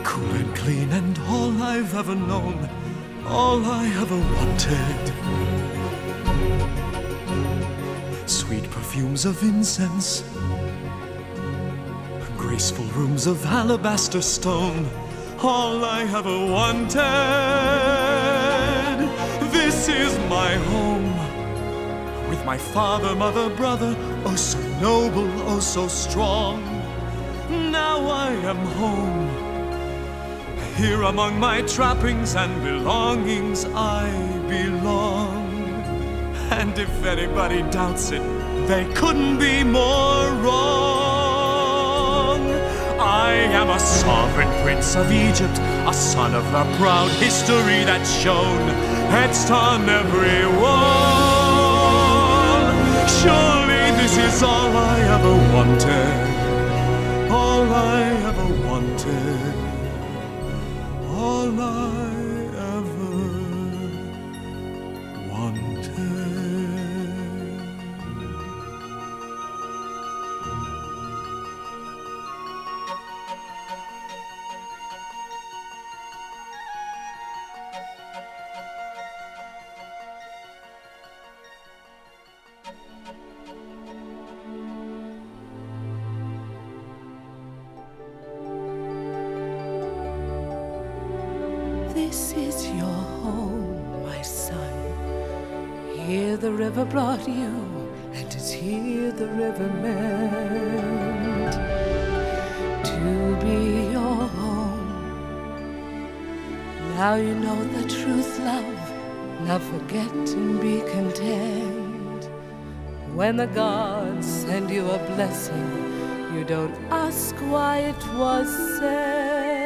cool and clean and all I've ever known, all I ever wanted. Sweet perfumes of incense, graceful rooms of alabaster stone, all I ever wanted. This is my home, with my father, mother, brother, oh so noble, oh so strong. Now I am home, here among my trappings and belongings I belong. And if anybody doubts it, they couldn't be more wrong. I am a sovereign prince of Egypt, a son of the proud history that's shown, etched on every wall. Surely this is all I ever wanted, all I ever wanted, all I ever wanted. This is your home, my son. Here the river brought you, and it's here the river meant to be your home. Now you know the truth, love. Now forget and be content. When the gods send you a blessing, you don't ask why it was sent.